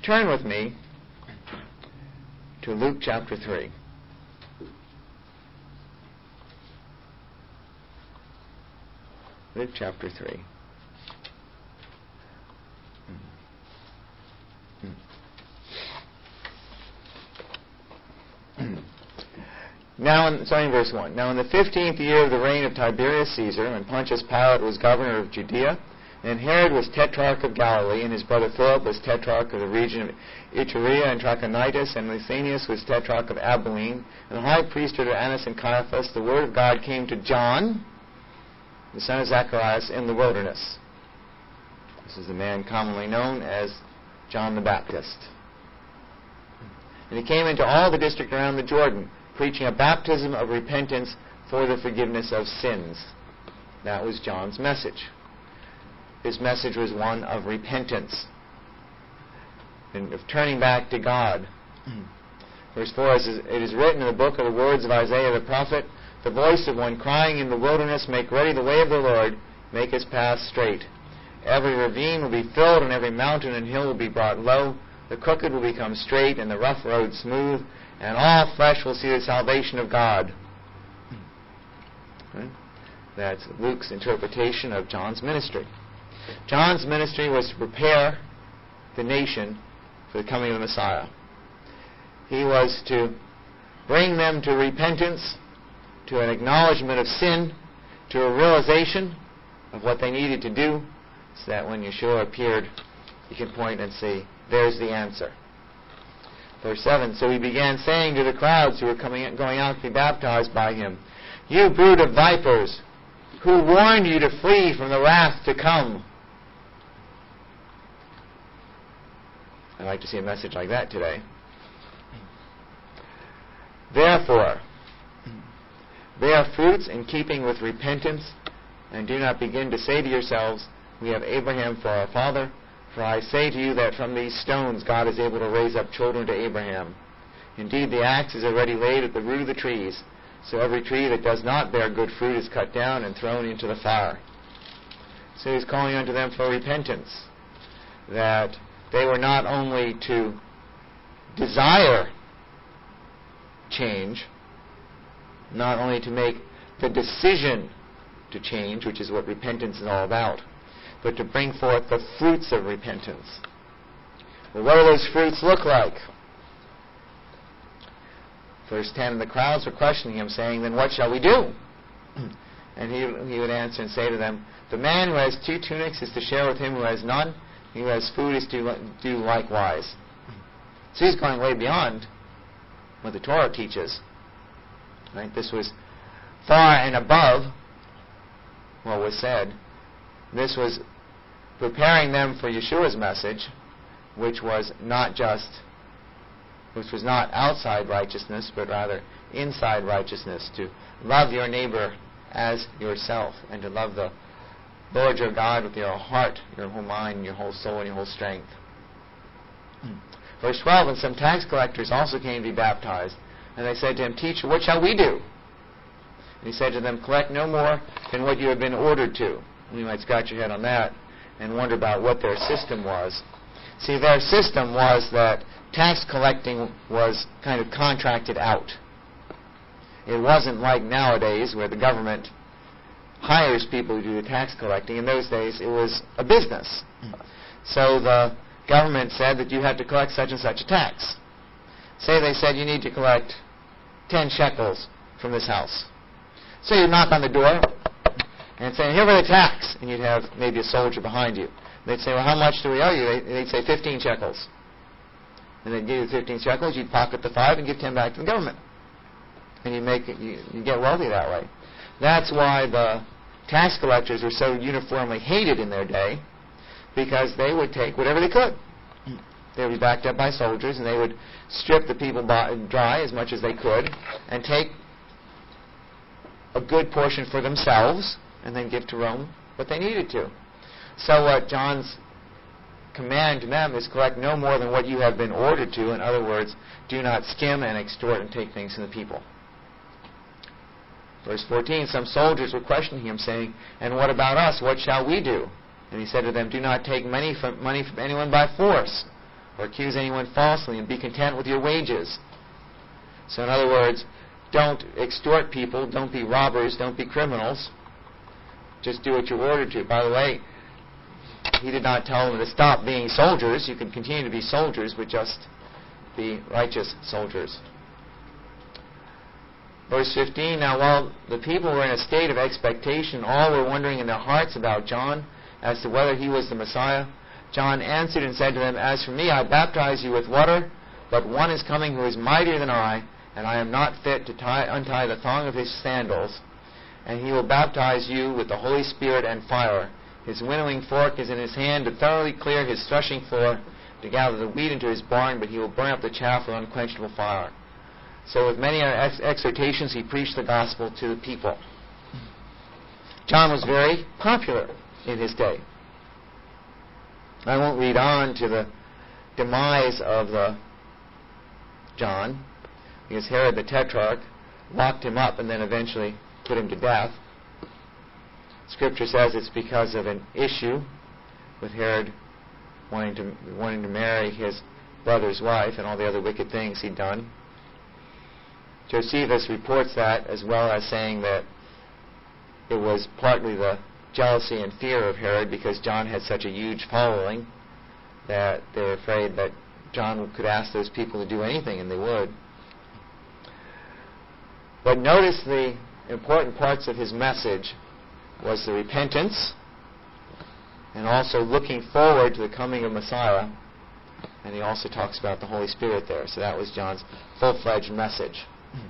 turn with me to Luke chapter 3. Luke chapter 3. Starting verse 1. Now in the 15th year of the reign of Tiberius Caesar, when Pontius Pilate was governor of Judea, and Herod was tetrarch of Galilee, and his brother Philip was tetrarch of the region of Iturea and Trachonitis, and Lysanias was tetrarch of Abilene, and the high priesthood of Annas and Caiaphas, the word of God came to John, the son of Zacharias, in the wilderness. This is the man commonly known as John the Baptist. And he came into all the district around the Jordan, preaching a baptism of repentance for the forgiveness of sins. That was John's message. His message was one of repentance and of turning back to God. Verse 4, it is written in the book of the words of Isaiah the prophet, the voice of one crying in the wilderness, make ready the way of the Lord, make his path straight. Every ravine will be filled, and every mountain and hill will be brought low. The crooked will become straight, and the rough road smooth, and all flesh will see the salvation of God. Okay? That's Luke's interpretation of John's ministry. John's ministry was to prepare the nation for the coming of the Messiah. He was to bring them to repentance, to an acknowledgement of sin, to a realization of what they needed to do, so that when Yeshua appeared, you can point and say, there's the answer. Verse 7, so he began saying to the crowds who were going out to be baptized by him, you brood of vipers, who warned you to flee from the wrath to come? I'd like to see a message like that today. Therefore, bear fruits in keeping with repentance, and do not begin to say to yourselves, we have Abraham for our father. For I say to you that from these stones God is able to raise up children to Abraham. Indeed, the axe is already laid at the root of the trees, so every tree that does not bear good fruit is cut down and thrown into the fire. So he's calling unto them for repentance, that they were not only to desire change, not only to make the decision to change, which is what repentance is all about, but to bring forth the fruits of repentance. Well, what do those fruits look like? Verse 10, the crowds were questioning him, saying, then what shall we do? And he would answer and say to them, the man who has 2 tunics is to share with him who has none. He who has food is to do likewise. So he's going way beyond what the Torah teaches. Right? This was far and above what was said. This was preparing them for Yeshua's message, which was not outside righteousness, but rather inside righteousness, to love your neighbor as yourself, and to love the Lord your God with your heart, your whole mind, your whole soul, and your whole strength. Verse 12, and some tax collectors also came to be baptized, and they said to him, teacher, what shall we do? And he said to them, collect no more than what you have been ordered to. You might scratch your head on that and wonder about what their system was. See, their system was that tax collecting was kind of contracted out. It wasn't like nowadays where the government hires people to do the tax collecting. In those days, it was a business. So the government said that you had to collect such and such a tax. Say they said you need to collect 10 shekels from this house. So you knock on the door and say, here for the tax. And you'd have maybe a soldier behind you. They'd say, well, how much do we owe you? They'd say 15 shekels. And they'd give you 15 shekels. You'd pocket the 5 and give 10 back to the government. And you get wealthy that way. That's why the tax collectors were so uniformly hated in their day, because they would take whatever they could. They would be backed up by soldiers, and they would strip the people dry as much as they could and take a good portion for themselves and then give to Rome what they needed to. So what John's command to them is collect no more than what you have been ordered to. In other words, do not skim and extort and take things from the people. Verse 14, some soldiers were questioning him, saying, and what about us? What shall we do? And he said to them, do not take money from anyone by force or accuse anyone falsely, and be content with your wages. So in other words, don't extort people, don't be robbers, don't be criminals. Just do what you're ordered to. By the way, he did not tell them to stop being soldiers. You can continue to be soldiers, but just be righteous soldiers. Verse 15, now while the people were in a state of expectation, all were wondering in their hearts about John as to whether he was the Messiah. John answered and said to them, as for me, I baptize you with water, but one is coming who is mightier than I, and I am not fit to untie the thong of his sandals. And he will baptize you with the Holy Spirit and fire. His winnowing fork is in his hand to thoroughly clear his threshing floor, to gather the wheat into his barn, but he will burn up the chaff with unquenchable fire. So with many exhortations, he preached the gospel to the people. John was very popular in his day. I won't read on to the demise of John, because Herod the Tetrarch locked him up and then eventually put him to death. Scripture says it's because of an issue with Herod wanting to marry his brother's wife and all the other wicked things he'd done. Josephus reports that, as well as saying that it was partly the jealousy and fear of Herod because John had such a huge following that they were afraid that John could ask those people to do anything, and they would. But notice the important parts of his message was the repentance and also looking forward to the coming of Messiah. And he also talks about the Holy Spirit there. So that was John's full-fledged message.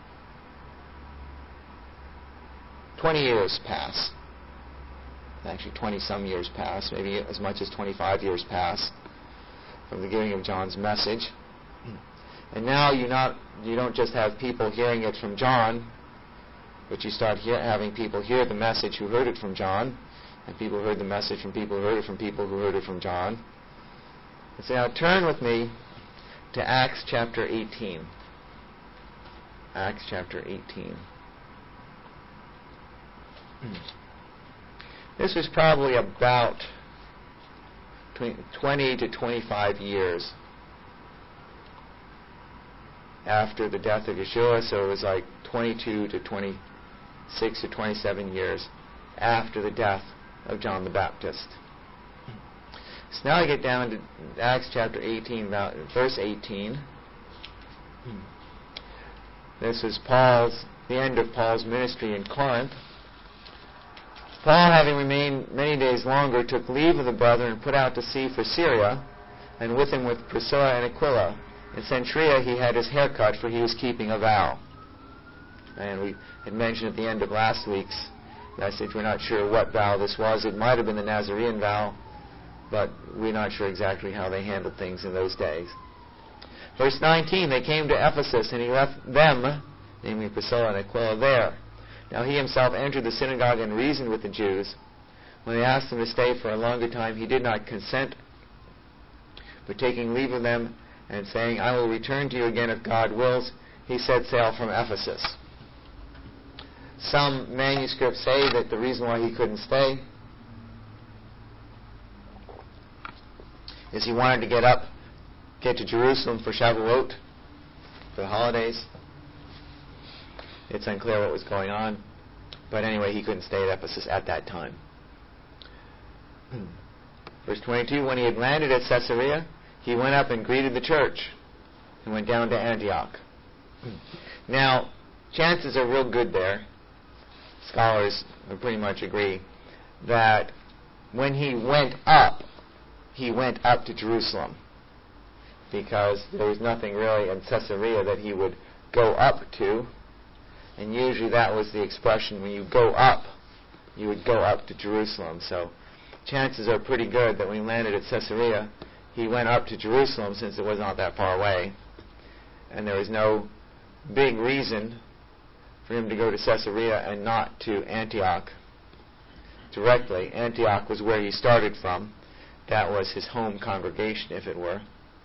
20 years pass. Actually, 20-some years pass. Maybe as much as 25 years pass from the giving of John's message. And now you don't just have people hearing it from John, but you start having people hear the message who heard it from John, and people heard the message from people who heard it from people who heard it from John. And so now turn with me to Acts chapter 18. Acts chapter 18. This was probably about 20 to 25 years after the death of Yeshua, so it was like 22 to 26 to 27 years after the death of John the Baptist. So now I get down to Acts chapter 18, verse 18. This is the end of Paul's ministry in Corinth. Paul, having remained many days longer, took leave of the brethren and put out to sea for Syria, and with him with Priscilla and Aquila. In Cenchrea he had his hair cut, for he was keeping a vow. And we had mentioned at the end of last week's message, we're not sure what vow this was. It might have been the Nazarene vow, but we're not sure exactly how they handled things in those days. Verse 19, they came to Ephesus, and he left them, namely Priscilla and Aquila, there. Now he himself entered the synagogue and reasoned with the Jews. When they asked him to stay for a longer time, he did not consent, but taking leave of them and saying, I will return to you again if God wills, he set sail from Ephesus. Some manuscripts say that the reason why he couldn't stay is he wanted to get to Jerusalem for Shavuot, for the holidays. It's unclear what was going on. But anyway, he couldn't stay at Ephesus at that time. Verse 22, when he had landed at Caesarea, he went up and greeted the church and went down to Antioch. Now, chances are real good there. Scholars pretty much agree that when he went up to Jerusalem, because there was nothing really in Caesarea that he would go up to. And usually that was the expression, when you go up, you would go up to Jerusalem. So chances are pretty good that when he landed at Caesarea, he went up to Jerusalem, since it was not that far away. And there was no big reason for him to go to Caesarea and not to Antioch directly. Antioch was where he started from. That was his home congregation, if it were.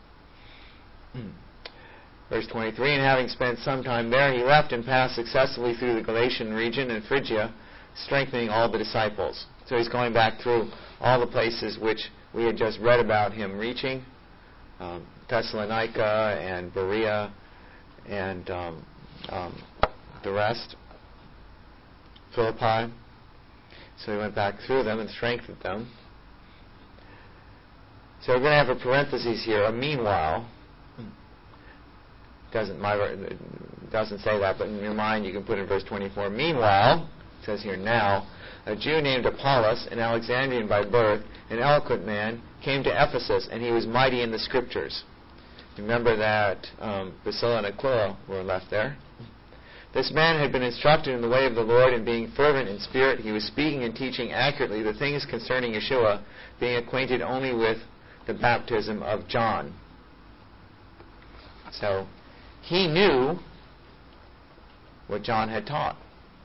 Verse 23, and having spent some time there, he left and passed successfully through the Galatian region and Phrygia, strengthening all the disciples. So he's going back through all the places which we had just read about him reaching, Thessalonica and Berea and the rest, Philippi. So he went back through them and strengthened them. So we're going to have a parenthesis here, a meanwhile. Doesn't say that, but in your mind you can put in verse 24. Meanwhile, it says here now, a Jew named Apollos, an Alexandrian by birth, an eloquent man, came to Ephesus, and he was mighty in the Scriptures. Remember that Priscilla and Aquila were left there. This man had been instructed in the way of the Lord, and being fervent in spirit, he was speaking and teaching accurately the things concerning Yeshua, being acquainted only with the baptism of John. So he knew what John had taught.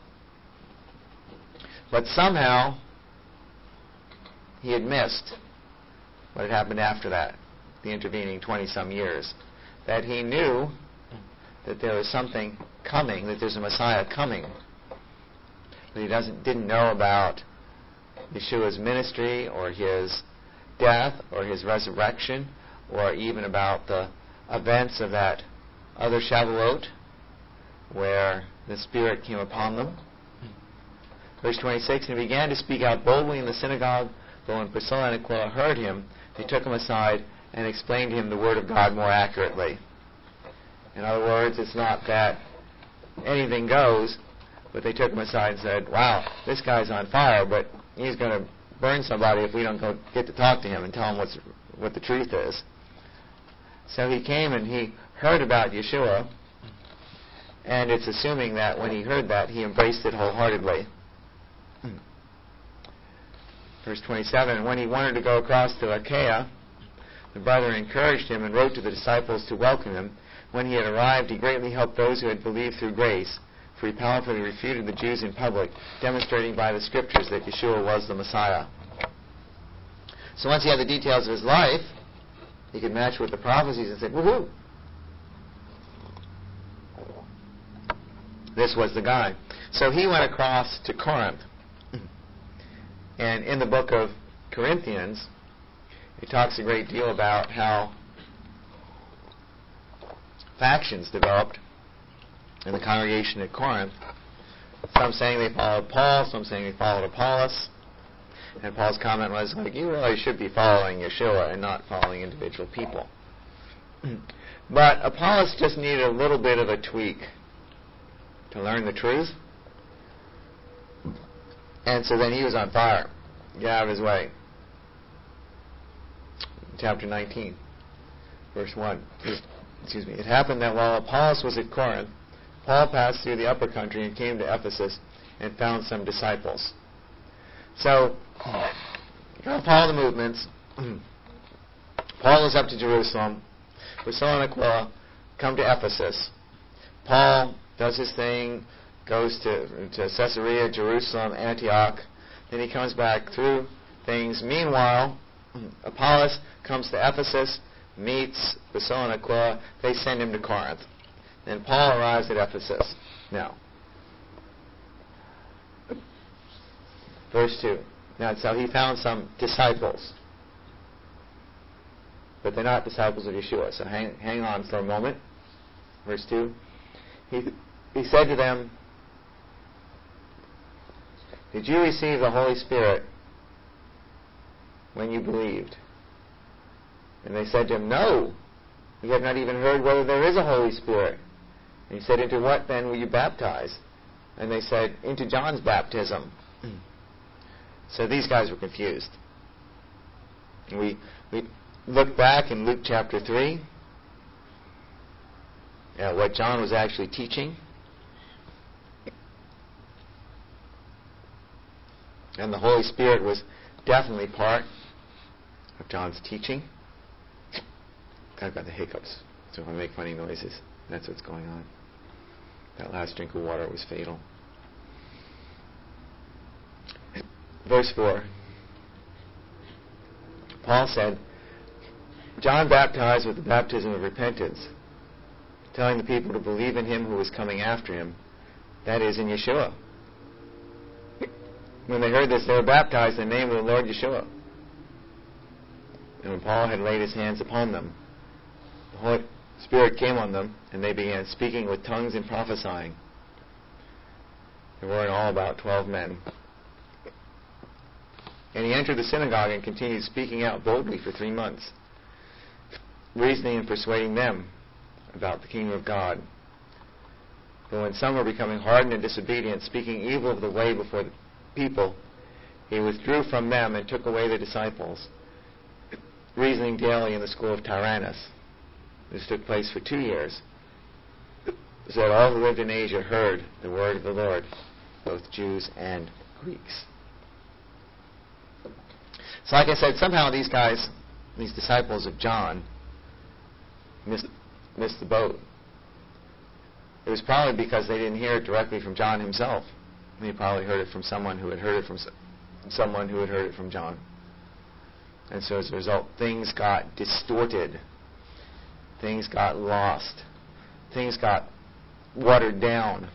But somehow he had missed what had happened after that, the intervening 20-some years. That he knew that there was something coming, that there's a Messiah coming. But he didn't know about Yeshua's ministry or his death or his resurrection or even about the events of that other Shavuot where the Spirit came upon them. Verse 26, and he began to speak out boldly in the synagogue, but when Priscilla and Aquila heard him, they took him aside and explained to him the word of God more accurately. In other words, it's not that anything goes, but they took him aside and said, wow, this guy's on fire, but he's going to burn somebody if we don't get to talk to him and tell him what the truth is. So he came and he heard about Yeshua, and it's assuming that when he heard that, he embraced it wholeheartedly. Verse 27, and when he wanted to go across to Achaia, the brethren encouraged him and wrote to the disciples to welcome him. When he had arrived, he greatly helped those who had believed through grace, for he powerfully refuted the Jews in public, demonstrating by the Scriptures that Yeshua was the Messiah. So once he had the details of his life, he could match with the prophecies and say, woohoo! This was the guy. So he went across to Corinth. And in the book of Corinthians, it talks a great deal about how factions developed in the congregation at Corinth. Some saying they followed Paul, some saying they followed Apollos. And Paul's comment was, like, you really should be following Yeshua and not following individual people. But Apollos just needed a little bit of a tweak to learn the truth. And so then he was on fire. Get out of his way. Chapter 19, verse 1. Excuse me. It happened that while Apollos was at Corinth, Paul passed through the upper country and came to Ephesus and found some disciples. So, you're going to follow the movements. Paul is up to Jerusalem. Priscilla and Aquila come to Ephesus. Paul does his thing, goes to Caesarea, Jerusalem, Antioch. Then he comes back through things. Meanwhile, Apollos comes to Ephesus, meets Priscilla and Aquila. They send him to Corinth. Then Paul arrives at Ephesus. Now, verse 2. Now, so he found some disciples. But they're not disciples of Yeshua. So hang on for a moment. Verse 2. He said to them, did you receive the Holy Spirit when you believed? And they said to him, no, we have not even heard whether there is a Holy Spirit. And he said, into what then were you baptized? And they said, into John's baptism. So these guys were confused. And we look back in Luke chapter 3 at what John was actually teaching. And the Holy Spirit was definitely part of John's teaching. I've got the hiccups, so if I make funny noises, that's what's going on. That last drink of water was fatal. Verse 4. Paul said, John baptized with the baptism of repentance, telling the people to believe in him who was coming after him, that is, in Yeshua. When they heard this, they were baptized in the name of the Lord Yeshua. And when Paul had laid his hands upon them, the Holy Spirit came on them, and they began speaking with tongues and prophesying. There were in all about 12 men. And he entered the synagogue and continued speaking out boldly for 3 months, reasoning and persuading them about the kingdom of God. But when some were becoming hardened and disobedient, speaking evil of the way before the people, he withdrew from them and took away the disciples, reasoning daily in the school of Tyrannus. This took place for 2 years, so that all who lived in Asia heard the word of the Lord, both Jews and Greeks. So like I said, somehow these guys, these disciples of John, missed the boat. It was probably because they didn't hear it directly from John himself. They probably heard it from someone who had heard it from someone who had heard it from John. And so as a result, things got distorted. Things got lost. Things got watered down.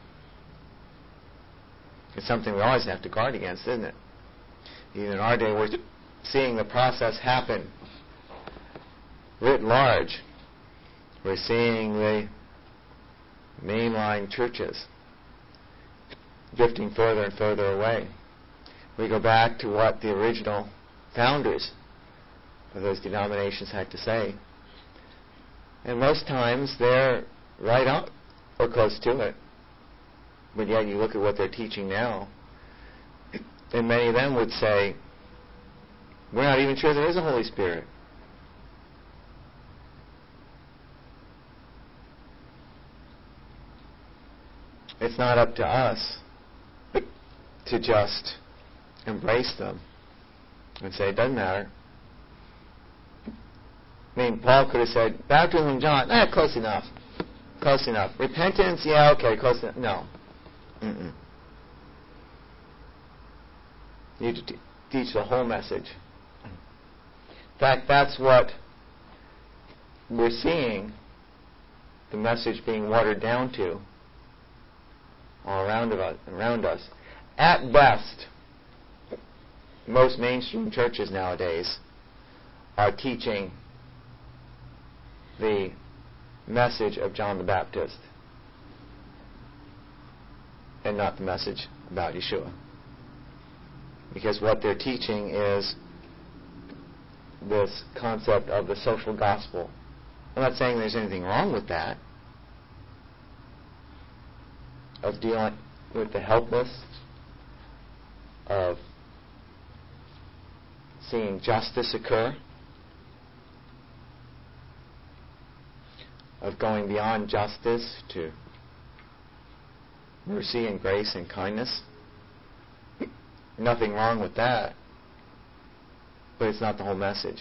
It's something we always have to guard against, isn't it? Even in our day, we're seeing the process happen writ large. We're seeing the mainline churches drifting further and further away. We go back to what the original founders of those denominations had to say. And most times they're right up or close to it. But yet you look at what they're teaching now, and many of them would say, we're not even sure there is a Holy Spirit. It's not up to us to just embrace them and say, it doesn't matter. I mean, Paul could have said, baptism in John, close enough. Close enough. Repentance, yeah, okay, close enough. No. Mm-mm. You need to teach the whole message. In fact, that's what we're seeing the message being watered down to all around us. At best, most mainstream churches nowadays are teaching the message of John the Baptist and not the message about Yeshua. Because what they're teaching is this concept of the social gospel. I'm not saying there's anything wrong with that, of dealing with the helpless, of seeing justice occur, of going beyond justice to mercy and grace and kindness. Nothing wrong with that, but it's not the whole message.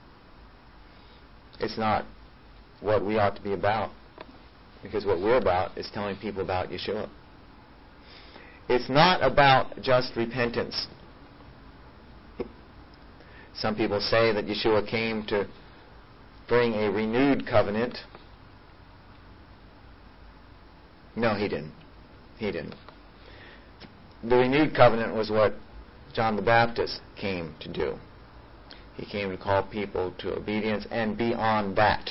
It's not what we ought to be about, because what we're about is telling people about Yeshua. It's not about just repentance. Some people say that Yeshua came to bring a renewed covenant. No, he didn't. He didn't. The renewed covenant was what John the Baptist came to do. He came to call people to obedience and beyond that.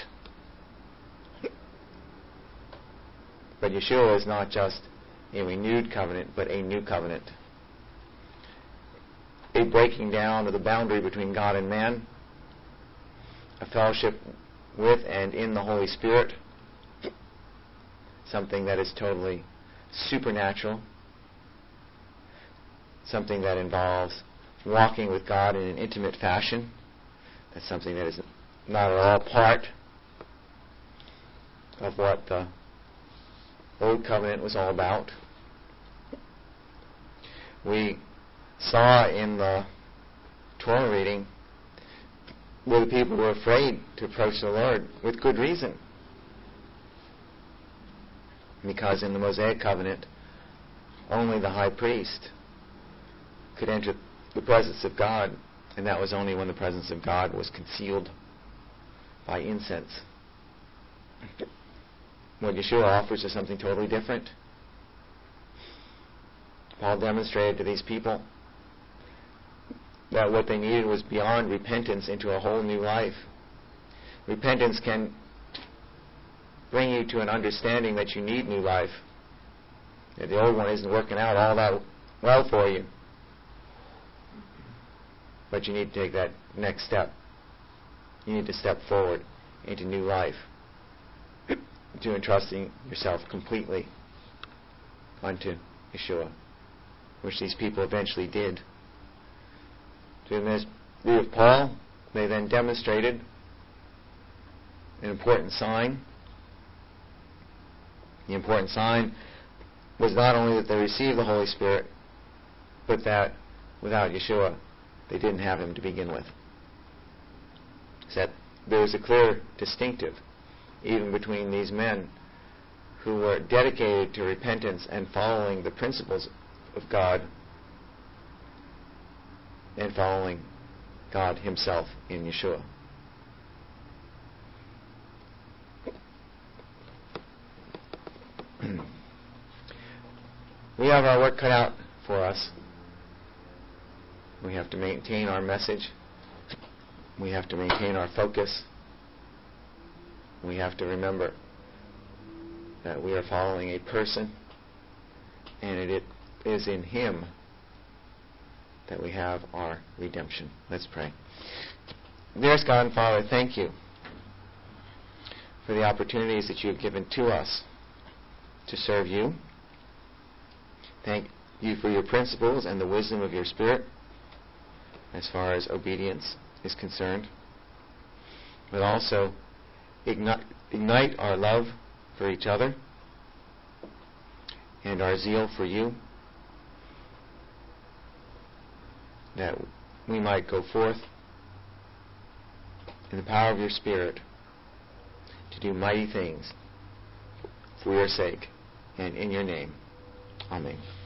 But Yeshua is not just a renewed covenant, but a new covenant. A breaking down of the boundary between God and man, a fellowship with and in the Holy Spirit, something that is totally supernatural, something that involves walking with God in an intimate fashion. That's something that is not at all part of what the Old Covenant was all about. We saw in the Torah reading where the people were afraid to approach the Lord with good reason. Because in the Mosaic Covenant, only the high priest could enter the presence of God, and that was only when the presence of God was concealed by incense. What Yeshua offers is something totally different. Paul demonstrated to these people that what they needed was beyond repentance into a whole new life. Repentance can bring you to an understanding that you need new life, that the old one isn't working out all that well for you. But you need to take that next step. You need to step forward into new life, to entrusting yourself completely unto Yeshua, which these people eventually did. To the view of Paul, they then demonstrated an important sign. The important sign was not only that they received the Holy Spirit, but that without Yeshua, they didn't have Him to begin with. So that there was a clear distinctive, even between these men who were dedicated to repentance and following the principles of God, and following God Himself in Yeshua. We have our work cut out for us. We have to maintain our message. We have to maintain our focus. We have to remember that we are following a person, and it is in Him that we have our redemption. Let's pray. Dearest God and Father, thank you for the opportunities that you have given to us to serve you. Thank you for your principles and the wisdom of your Spirit as far as obedience is concerned. But also ignite our love for each other and our zeal for you, that we might go forth in the power of your Spirit to do mighty things for your sake and in your name. Amen.